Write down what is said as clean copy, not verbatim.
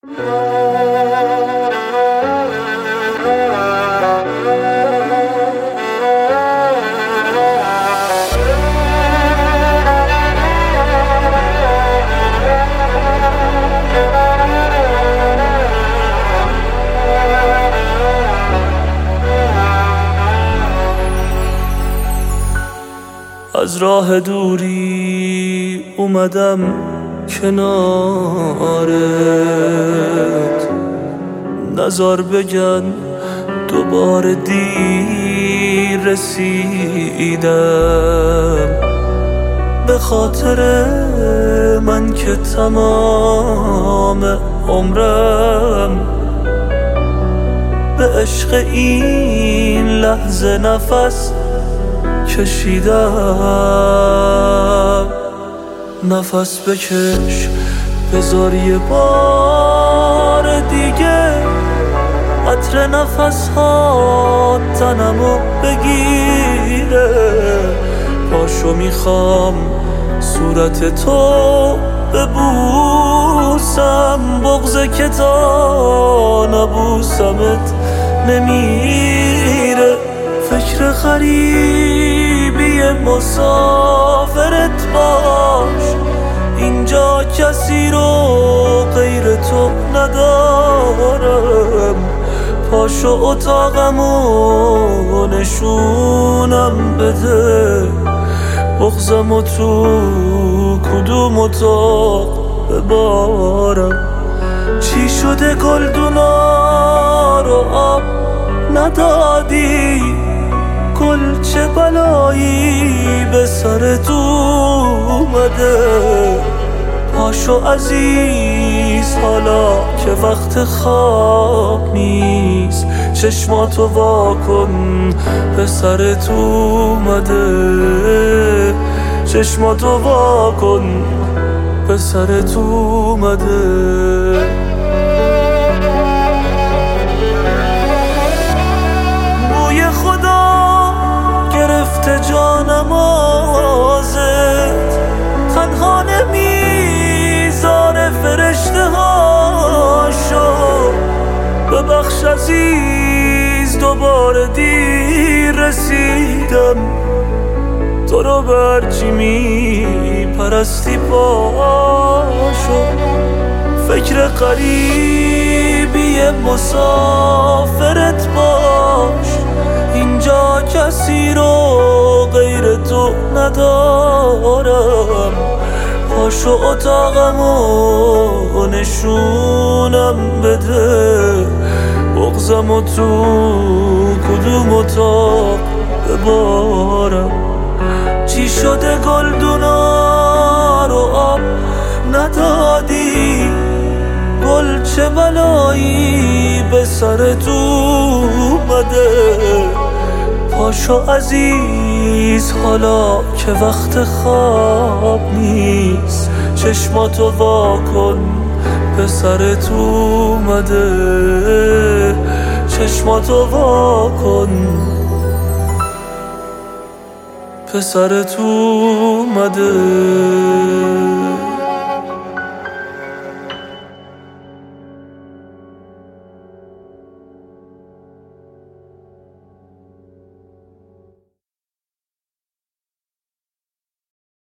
از راه دوری اومدم کنارت، نزار بگن دوباره دیر رسیدم. به خاطر من که تمام عمرم به عشق این لحظه نفس کشیدم. نفس بکش بذار یه بار دیگه عطر نفس ها تنمو بگیره. پاشو میخوام صورت تو ببوسم، بغضه که تا نبوسمت نمیره. فکر غریبی مسافرت باش، اینجا کسی رو غیر تو ندارم. پاشو اتاقمو نشونم بده، بغضمو تو کدوم اتاق ببارم. چی شده گلدونا رو آب ندادی؟ گل چه بلایی به سرت اومده؟ پاشو عزیز حالا که وقت خواب نیست، چشماتو واکن به سرت اومده. چشماتو واکن به سرت اومده. جانم آزد تنها نمیذاره فرشته هاشو. ببخش عزیز دوباره دیر رسیدم، تو رو برچی میپرستی پاشو. فکر غریبی مسافرت باش، اینجا کسی رو غیر تو ندارم. پاشو اتاقمو نشونم بده، بغضمو تو کدوم اتاق ببارم. چی شده گلدونا رو آب ندادی؟ گل چه بلایی به سرت اومده؟ پاشو عزیز حالا که وقت خواب نیست، چشماتو واکن به سرت اومده. چشماتو واکن به سرت اومده.